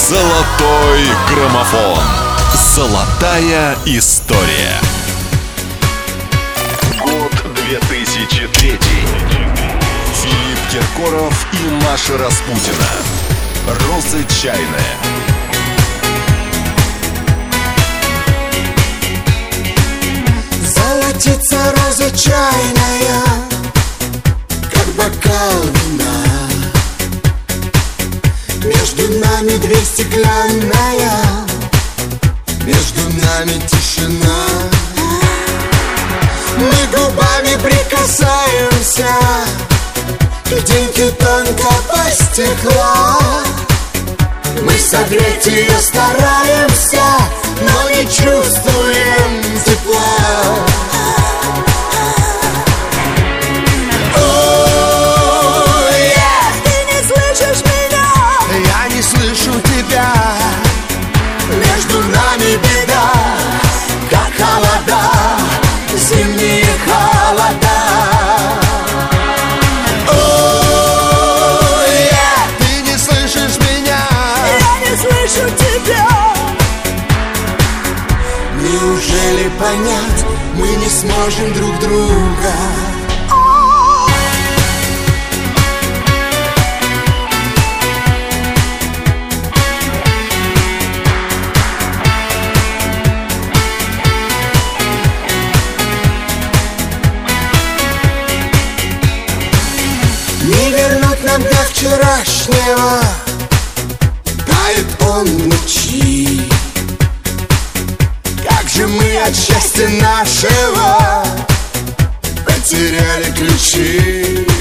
Золотой граммофон. Золотая история. Год 2003. Филипп Киркоров и Маша Распутина. Розы чайные. Золотится роза чайная, как бокал вина. Между нами дверь стеклянная, между нами тишина. Мы губами прикасаемся к льдинке тонкого стекла. Мы согреть ее стараемся, но не чувствуем тепла. Ты не слышишь меня, я не слышу тебя. Между нами беда, как холода, зимние холода. Ты не слышишь меня, я не слышу тебя. Неужели понять мы не сможем друг друга? Не вернуть нам до вчерашнего, тает он в ночи. Как же мы от счастья нашего потеряли ключи.